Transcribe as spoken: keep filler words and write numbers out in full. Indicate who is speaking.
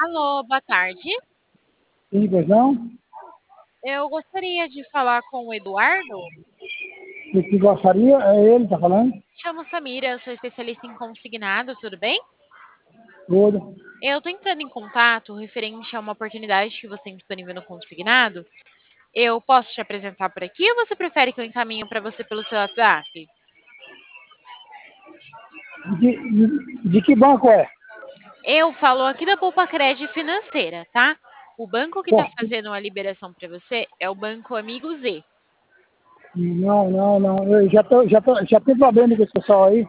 Speaker 1: Alô, boa tarde.
Speaker 2: Sim, pois não?
Speaker 1: Eu gostaria de falar com o Eduardo.
Speaker 2: O que gostaria, é ele, tá falando?
Speaker 1: Chamo Samira, eu sou especialista em consignado, tudo bem?
Speaker 2: Tudo.
Speaker 1: Eu tô entrando em contato referente a uma oportunidade que você tem disponível no consignado. Eu posso te apresentar por aqui ou você prefere que eu encaminhe para você pelo seu WhatsApp?
Speaker 2: De, de, de que banco é?
Speaker 1: Eu falo aqui da Poupa Cred Financeira, tá? O banco que está
Speaker 2: Pô,
Speaker 1: fazendo a liberação para você é o Banco Amigo Z.
Speaker 2: não, não, não. Eu já tô, já tô, já tenho problema com esse pessoal aí.